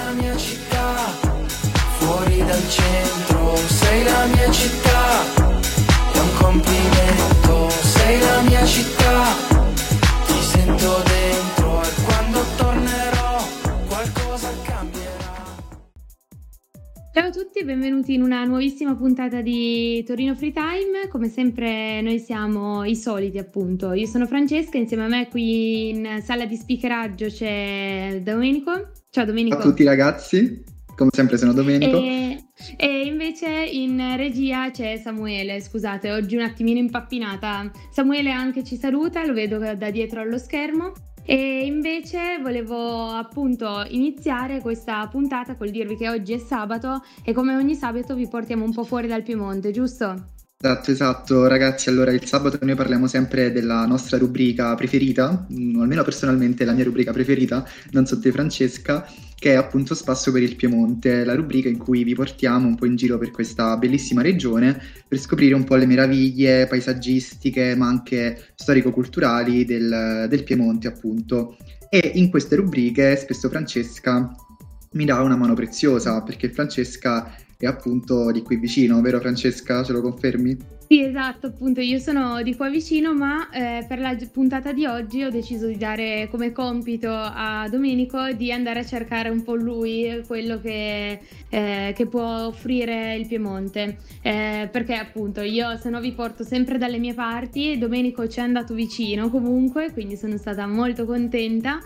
la mia città, fuori dal centro, sei la mia città, è un complimento, sei la mia città, ti sento dentro e quando tornerò qualcosa cambierà. Ciao a tutti e benvenuti in una nuovissima puntata di Torino Free Time. Come sempre noi siamo i soliti, appunto. Io sono Francesca, insieme a me qui in sala di speakeraggio c'è Domenico. Ciao Domenico. Ciao a tutti ragazzi, come sempre sono Domenico. E invece in regia c'è Samuele. Scusate, oggi un attimino impappinata. Samuele anche ci saluta, lo vedo da dietro allo schermo. E invece volevo appunto iniziare questa puntata col dirvi che oggi è sabato e come ogni sabato vi portiamo un po' fuori dal Piemonte, giusto? Esatto, ragazzi, allora il sabato noi parliamo sempre della nostra rubrica preferita, o almeno personalmente la mia rubrica preferita, non so te Francesca, che è appunto Spasso per il Piemonte, la rubrica in cui vi portiamo un po' in giro per questa bellissima regione per scoprire un po' le meraviglie paesaggistiche ma anche storico-culturali del Piemonte appunto. E in queste rubriche spesso Francesca mi dà una mano preziosa perché Francesca è appunto di qui vicino, vero Francesca? Ce lo confermi? Sì, esatto, appunto io sono di qua vicino, ma per la puntata di oggi ho deciso di dare come compito a Domenico di andare a cercare un po' lui quello che può offrire il Piemonte, perché appunto io se no vi porto sempre dalle mie parti, Domenico ci è andato vicino comunque, quindi sono stata molto contenta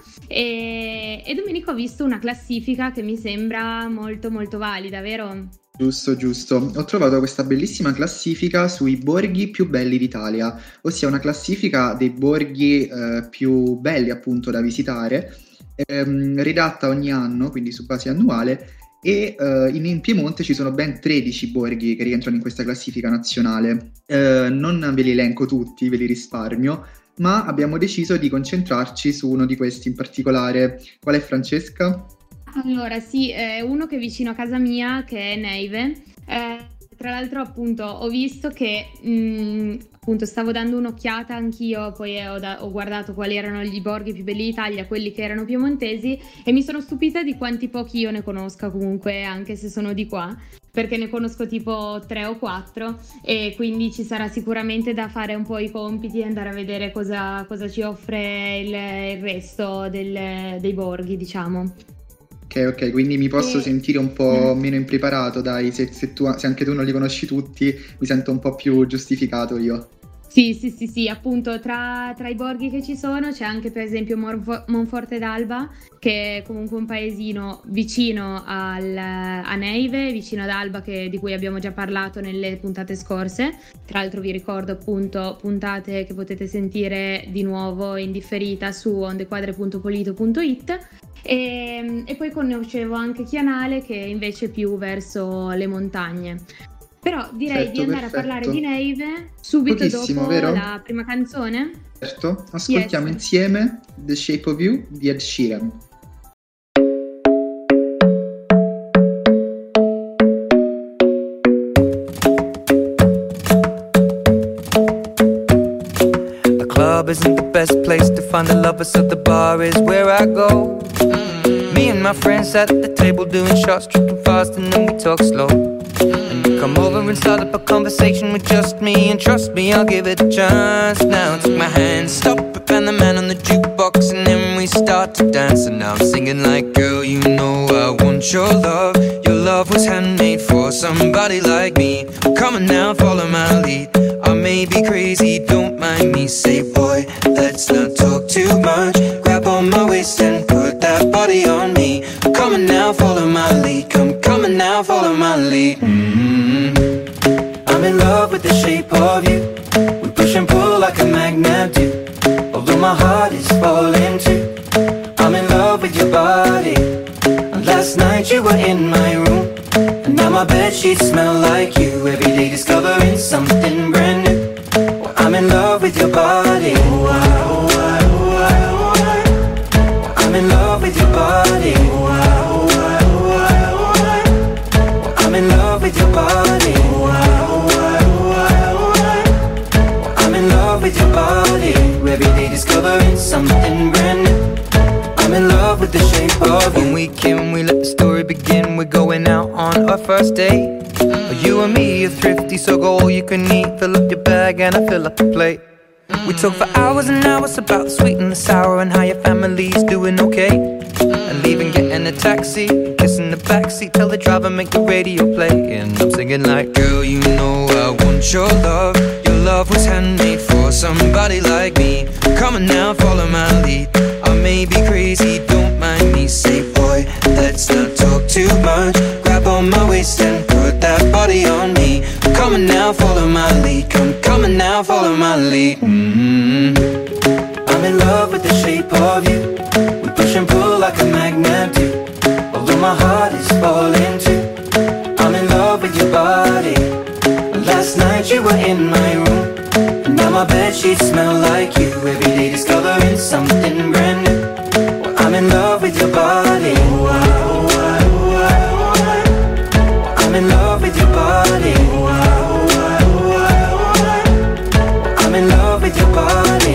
e Domenico ha visto una classifica che mi sembra molto molto valida, vero? Giusto. Ho trovato questa bellissima classifica sui borghi più belli d'Italia, ossia una classifica dei borghi più belli appunto da visitare, redatta ogni anno, quindi su base annuale, e in Piemonte ci sono ben 13 borghi che rientrano in questa classifica nazionale. Non ve li elenco tutti, ve li risparmio, ma abbiamo deciso di concentrarci su uno di questi in particolare. Qual è Francesca? Allora sì, uno che è vicino a casa mia, che è Neive. Tra l'altro appunto ho visto che appunto stavo dando un'occhiata anch'io, poi ho guardato quali erano gli borghi più belli d'Italia, quelli che erano piemontesi, e mi sono stupita di quanti pochi io ne conosca comunque, anche se sono di qua, perché ne conosco tipo 3 o 4 e quindi ci sarà sicuramente da fare un po' i compiti e andare a vedere cosa ci offre il resto dei borghi, diciamo. Ok, quindi mi posso sentire un po' meno impreparato, dai, se anche tu non li conosci tutti, mi sento un po' più giustificato io. Sì, appunto tra i borghi che ci sono c'è anche per esempio Monforte d'Alba, che è comunque un paesino vicino a Neive, vicino ad Alba, di cui abbiamo già parlato nelle puntate scorse. Tra l'altro vi ricordo appunto puntate che potete sentire di nuovo in differita su ondequadre.polito.it. E poi conoscevo anche Chianale, che è invece più verso le montagne. Però direi di andare a parlare di Neive subito pochissimo, dopo vero? la prima canzone. Certo, ascoltiamo insieme The Shape of You di Ed Sheeran. The club isn't the best place to find the lovers, so the bar is where I go. Me and my friends sat at the table doing shots, tripping fast, and then we talk slow. And you come over and start up a conversation with just me, and trust me, I'll give it a chance. Now take my hand, stop it, and the man on the jukebox, and then we start to dance. And now I'm singing like, girl, you know I want your love. Your love was handmade for somebody like me. Come on now, follow my lead. I may be crazy, don't mind me. Say, boy, let's not talk too much. Grab on my waist and put that body on me. Come on now, follow my lead. Come on now, follow my lead. I'm in love with the shape of you. We push and pull like a magnet do. Although my heart is falling too. I'm in love with your body. And last night you were in my room, and now my bedsheets smell like you. Every day discovering something brand new. Well, I'm in love with your body. I'm in love with your body. I'm in love with your body. I'm in love with your body. Every day discovering something brand new. I'm in love with the shape of you. When we came, we let the story our first date. You and me are thrifty, so go all you can eat. Fill up your bag and I fill up the plate. We talk for hours and hours about the sweet and the sour and how your family's doing okay. And leaving, getting a taxi, kissing the backseat, tell the driver make the radio play. And I'm singing like, girl, you know I want your love. Your love was handmade for somebody like me. Come on now, follow my lead. I may be crazy, don't mind me. Say, boy, let's not talk too much. Grab on my waist and put that body on me. Come on now, follow my lead. Come on now, follow my lead. I'm in love with the shape of you. We push and pull like a magnet do. Although my heart is falling too. I'm in love with your body. Last night you were in my room, and now my bedsheets smell like you. Every day discovering something brand new. Well, I'm in love with your body. I'm in love with your body. I'm in love with your body.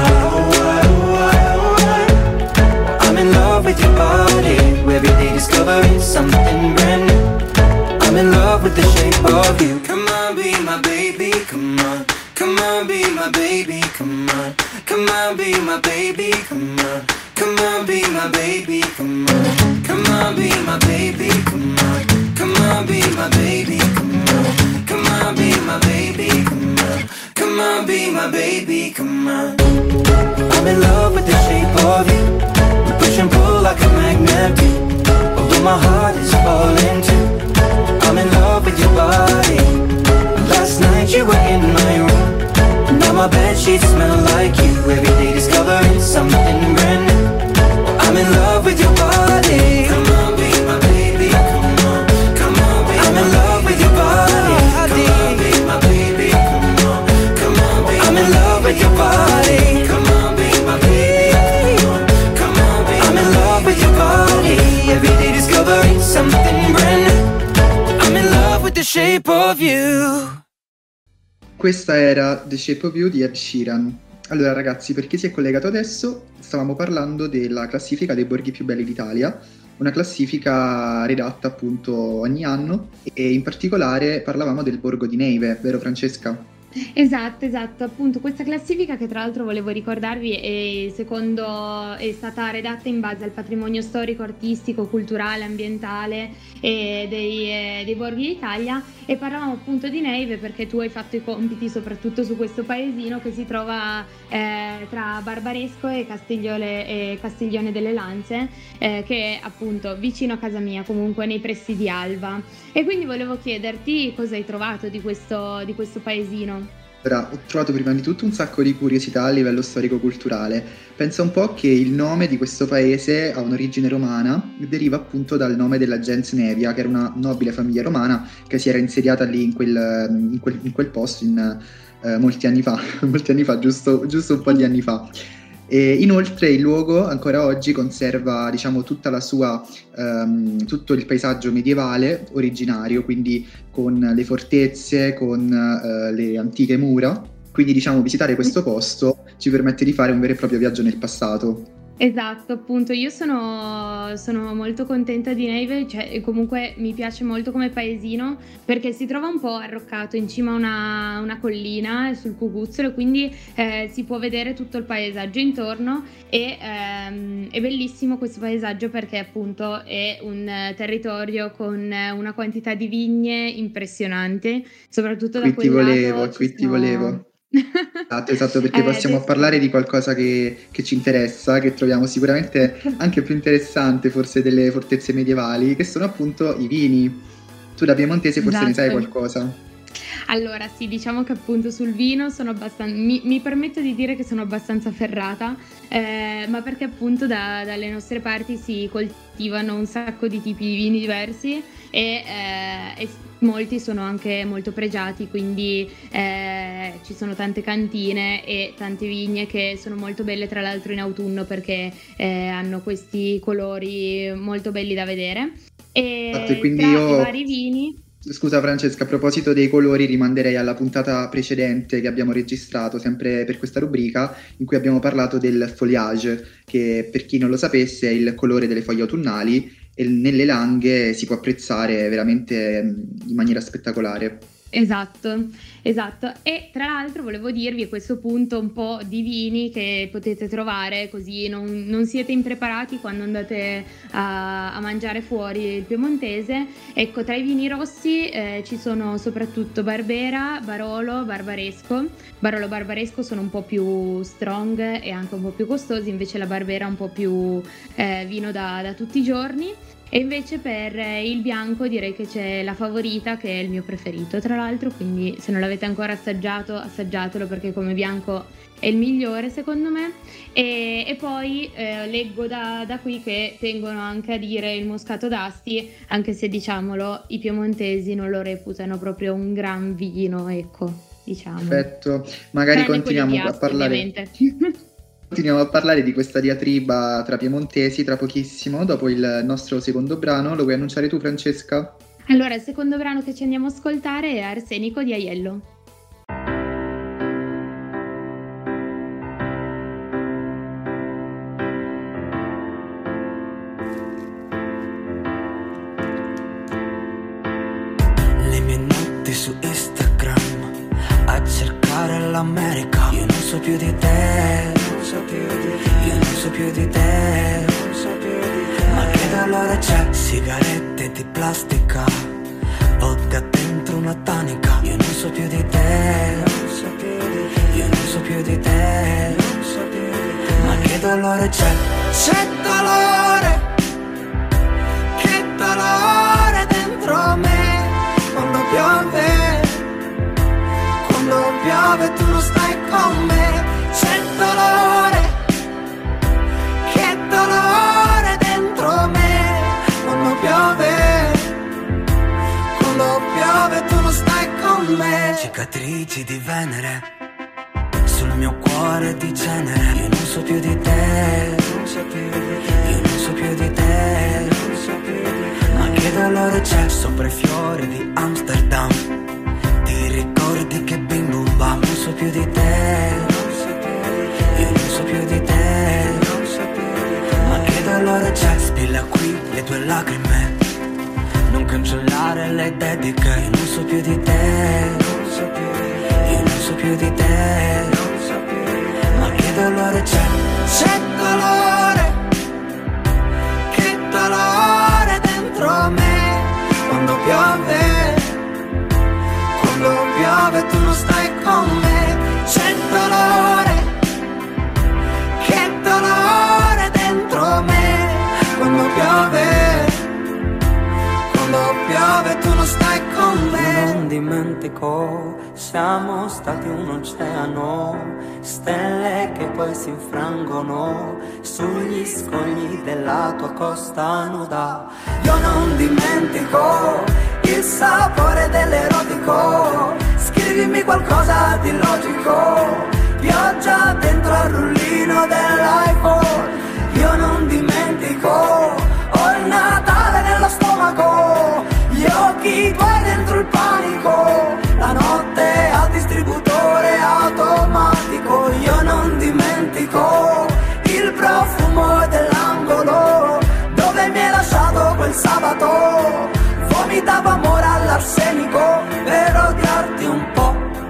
I'm in love with your body. Every day discovering something brand new. I'm in love with the shape of you. Come on, be my baby, come on. Come on, be my baby, come on. Come on, be my baby, come on. Come on, be my baby, come on. Come on, be my baby, come on. Come on, be my baby, come on. Come on, be my baby, come on. Come on, be my baby, come on. I'm in love with the shape of you. We push and pull like a magnet do. Although my heart is falling too. I'm in love with your body. Last night you were in my room, now my bedsheets smell like you. Every day discovering something brand new. I'm in love with your body. Come on, be my baby, come on. Come on, be I'm in love with your body. Come on, be my baby, come on. Come on, be I'm in love with your body. Come on, be my baby, come on. Come on, be I'm in love with your body. Every day discovering something brand new. I'm in love with the shape of you. Questa era The Shape of You di Ed Sheeran. Allora ragazzi, per chi si è collegato adesso, stavamo parlando della classifica dei borghi più belli d'Italia, una classifica redatta appunto ogni anno, e in particolare parlavamo del borgo di Neive, vero Francesca? Esatto, appunto questa classifica, che tra l'altro volevo ricordarvi è stata redatta in base al patrimonio storico, artistico, culturale, ambientale dei borghi d'Italia, e parlavamo appunto di Neive perché tu hai fatto i compiti soprattutto su questo paesino che si trova tra Barbaresco e Castiglione delle Lanze, che è appunto vicino a casa mia, comunque nei pressi di Alba. E quindi volevo chiederti cosa hai trovato di questo paesino. Allora, ho trovato prima di tutto un sacco di curiosità a livello storico-culturale. Pensa un po' che il nome di questo paese ha un'origine romana e deriva appunto dal nome della gens Nevia, che era una nobile famiglia romana che si era insediata lì in quel posto molti anni fa, giusto un po' di anni fa. E inoltre il luogo ancora oggi conserva, diciamo, tutta la sua tutto il paesaggio medievale originario, quindi con le fortezze, con le antiche mura. Quindi, diciamo, visitare questo posto ci permette di fare un vero e proprio viaggio nel passato. Esatto, appunto, io sono molto contenta di Neive, cioè comunque mi piace molto come paesino perché si trova un po' arroccato in cima a una collina sul Cucuzzolo, quindi si può vedere tutto il paesaggio intorno e è bellissimo questo paesaggio perché appunto è un territorio con una quantità di vigne impressionante, soprattutto da quel lato. Ti volevo. Esatto, perché passiamo a parlare di qualcosa che ci interessa, che troviamo sicuramente anche più interessante forse delle fortezze medievali, che sono appunto i vini. Tu da piemontese forse ne sai qualcosa? Allora sì, diciamo che appunto sul vino sono abbastanza, mi permetto di dire che sono abbastanza ferrata, ma perché appunto dalle nostre parti si coltivano un sacco di tipi di vini diversi e molti sono anche molto pregiati, quindi ci sono tante cantine e tante vigne che sono molto belle, tra l'altro in autunno perché hanno questi colori molto belli da vedere. E quindi tra i vari vini... Scusa Francesca, a proposito dei colori rimanderei alla puntata precedente che abbiamo registrato sempre per questa rubrica, in cui abbiamo parlato del foliage, che per chi non lo sapesse è il colore delle foglie autunnali, e nelle langhe si può apprezzare veramente in maniera spettacolare. Esatto. E tra l'altro volevo dirvi a questo punto un po' di vini che potete trovare, così non siete impreparati quando andate a mangiare fuori il piemontese. Ecco, tra i vini rossi ci sono soprattutto Barbera, Barolo, Barbaresco. Barolo, Barbaresco sono un po' più strong e anche un po' più costosi, invece la Barbera è un po' più vino da tutti i giorni. E invece per il bianco direi che c'è la Favorita, che è il mio preferito tra l'altro, quindi se non l'avete ancora assaggiato, assaggiatelo, perché come bianco è il migliore secondo me. E poi leggo da qui che tengono anche a dire il Moscato d'Asti, anche se diciamolo i piemontesi non lo reputano proprio un gran vino, ecco, diciamo. Perfetto, magari Tranne continuiamo a Asti, parlare. ovviamente. Continuiamo a parlare di questa diatriba tra piemontesi tra pochissimo, dopo il nostro secondo brano. Lo vuoi annunciare tu, Francesca? Allora, il secondo brano che ci andiamo a ascoltare è Arsenico di Aiello. Le mie notti su Instagram a cercare l'America. Io non so più di te, io non so più di te, ma che dolore c'è? Sigarette di plastica, vodka dentro una tanica. Io non so più di te, io non so più di te, ma che dolore c'è? C'è dolore, che dolore dentro me. Quando piove tu non stai con me. C'è dolore, che dolore dentro me. Quando piove tu non stai con me. Cicatrici di Venere sul mio cuore di cenere. Io non so più di te, io non so più di te, ma che dolore c'è? Sopra i fiori di Amsterdam ti ricordi che bim bum bam. Non so più di te, io non so più di te, ma che dolore c'è? Spilla qui le tue lacrime, non cancellare le dediche. Io non so più di te, io non so più di te, ma che dolore c'è? C'è dolore, che dolore dentro me. Quando piove tu non stai con me. C'è dolore, che dolore dentro me. Quando piove tu non stai con me. Non dimentico, siamo stati un oceano, stelle che poi si infrangono sugli scogli della tua costa nuda. Io non dimentico il sapore dell'erotico, scrivimi qualcosa di logico. Pioggia dentro al rullino dell'iPhone. Io non dimentico, ho il Natale nello stomaco, gli occhi tuoi dentro il panico, la notte al distributore automatico. Io non dimentico il profumo dell'angolo dove mi hai lasciato quel sabato. Vomitavo amore all'arsenico per odiarti un po'.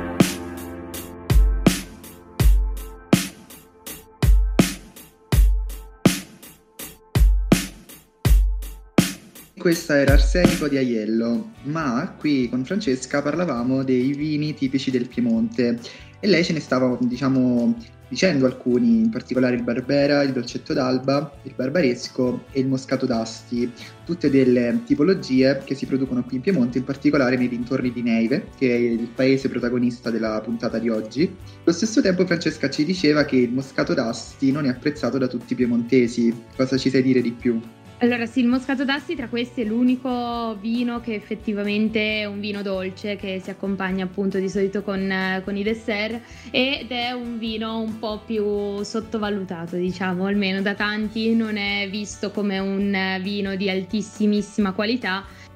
Questa era Arsenico di Aiello, ma qui con Francesca parlavamo dei vini tipici del Piemonte e lei ce ne stava, dicendo alcuni, in particolare il Barbera, il Dolcetto d'Alba, il Barbaresco e il Moscato d'Asti, tutte delle tipologie che si producono qui in Piemonte, in particolare nei dintorni di Neive, che è il paese protagonista della puntata di oggi. Allo stesso tempo Francesca ci diceva che il Moscato d'Asti non è apprezzato da tutti i piemontesi. Cosa ci sai dire di più? Allora sì, il Moscato d'Asti tra questi è l'unico vino che effettivamente è un vino dolce, che si accompagna appunto di solito con i dessert, ed è un vino un po' più sottovalutato, diciamo, almeno da tanti non è visto come un vino di altissimissima qualità,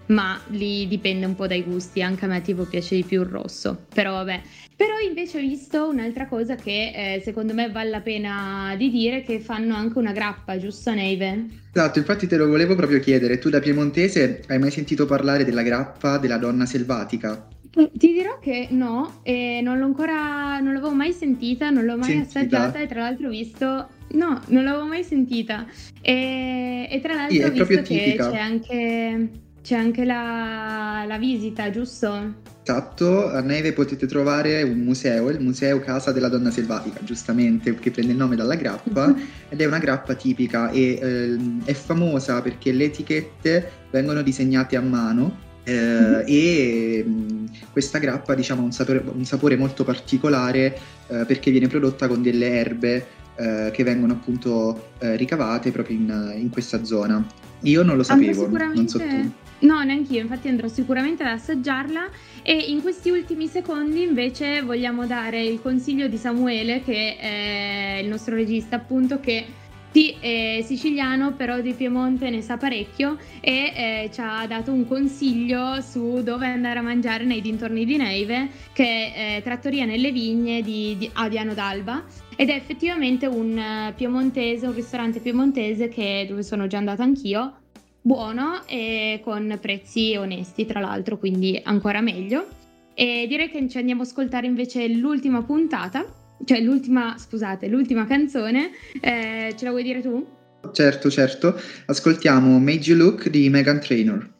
ma lì dipende un po' dai gusti, anche a me tipo piace di più il rosso, però vabbè. Però invece ho visto un'altra cosa che secondo me vale la pena di dire, che fanno anche una grappa, giusto Neive? Esatto, infatti te lo volevo proprio chiedere, tu da piemontese hai mai sentito parlare della grappa della donna selvatica? Ti dirò che no, non l'avevo mai sentita, non l'ho mai assaggiata, e tra l'altro ho visto... No, non l'avevo mai sentita, e tra l'altro ho visto che c'è anche la visita, giusto? Esatto, a Neive potete trovare un museo, il Museo Casa della Donna Selvatica, giustamente, che prende il nome dalla grappa, ed è una grappa tipica e è famosa perché le etichette vengono disegnate a mano. E questa grappa, diciamo, ha un sapore molto particolare perché viene prodotta con delle erbe che vengono appunto ricavate proprio in questa zona. Io non lo sapevo, non so tu. No, neanch'io, infatti andrò sicuramente ad assaggiarla. E in questi ultimi secondi invece vogliamo dare il consiglio di Samuele, che è il nostro regista appunto, che sì, è siciliano, però di Piemonte ne sa parecchio, e ci ha dato un consiglio su dove andare a mangiare nei dintorni di Neive, che è Trattoria nelle Vigne di Aviano d'Alba, ed è effettivamente un ristorante piemontese dove sono già andata anch'io, buono e con prezzi onesti tra l'altro, quindi ancora meglio. E direi che ci andiamo a ascoltare invece l'ultima puntata. Cioè l'ultima canzone, ce la vuoi dire tu? Certo, ascoltiamo Made You Look di Meghan Trainor.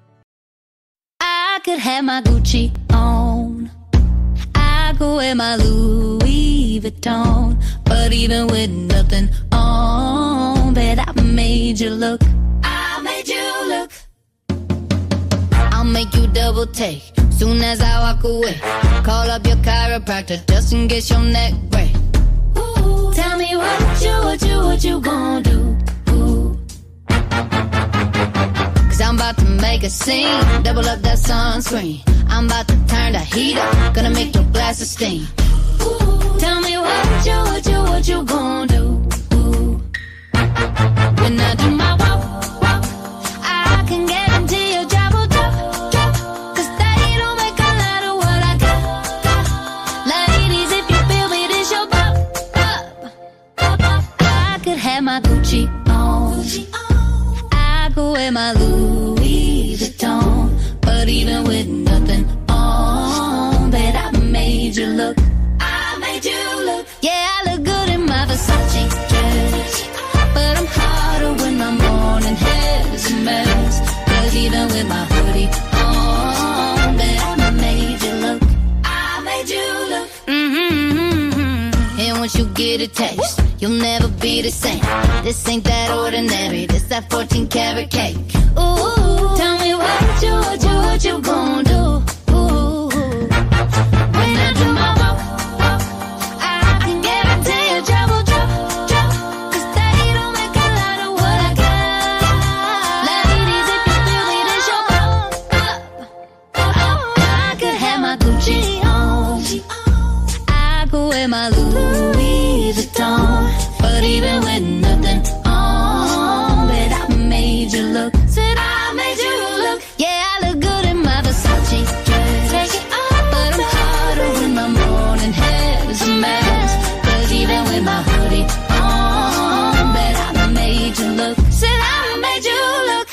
I could have my Gucci on, I could wear my Louis Vuitton, but even with nothing on, bet I made you look, I made you look. I'll make you double take soon as I walk away. Call up your chiropractor just in case your neck break. Ooh, tell me what you gonna do? Ooh. 'Cause I'm about to make a scene, double up that sunscreen. I'm about to turn the heat up, gonna make your glasses steam. Ooh, tell me what you gonna do? Ooh. When I do my walk, I can get into your job. My Gucci on, I go wear my Louis Vuitton, but even with nothing on, bet I made you look, I made you look. Yeah, I look good in my Versace dress, but I'm hotter when my morning hair is a mess. 'Cause even with my hoodie on, bet I made you look, I made you look. And once you get a taste, you'll never be the same. This ain't that ordinary, this that 14 karat cake. Ooh, tell me what you gonna do? Ooh, when I do my walk, I can guarantee you trouble, 'cause they don't make a lot of what I got. Ladies, if you feel me, this your I could have my Gucci on, I could wear my Louis Vuitton, but even with nothing on, bet I made you look. Said I made you look. Yeah, I look good in my Versace dress. Take it off, but I'm hotter when my morning hair is a mess. 'Cause even with my hoodie on, bet I made you look. Said I made you look.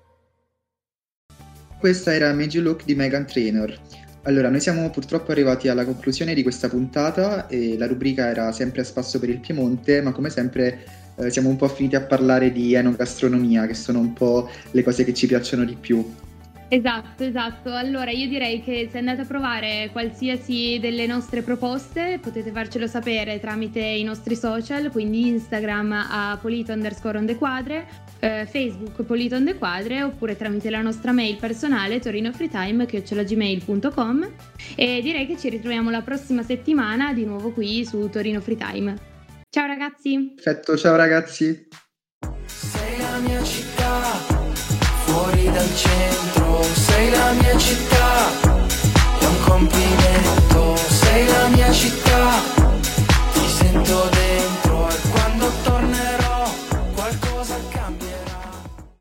Questa era Made You Look di Meghan Trainor. Allora, noi siamo purtroppo arrivati alla conclusione di questa puntata e la rubrica era sempre a spasso per il Piemonte, ma come sempre siamo un po' finiti a parlare di enogastronomia, che sono un po' le cose che ci piacciono di più. Esatto. Allora io direi che se andate a provare qualsiasi delle nostre proposte potete farcelo sapere tramite i nostri social, quindi Instagram a polito_ondequadre, Facebook polito_ondequadre, oppure tramite la nostra mail personale torinofreetime@gmail.com, e direi che ci ritroviamo la prossima settimana di nuovo qui su Torino Free Time. Ciao ragazzi! Perfetto, ciao ragazzi! Sei la mia città, fuori dal centro, sei la mia città, è un complimento, sei la mia città.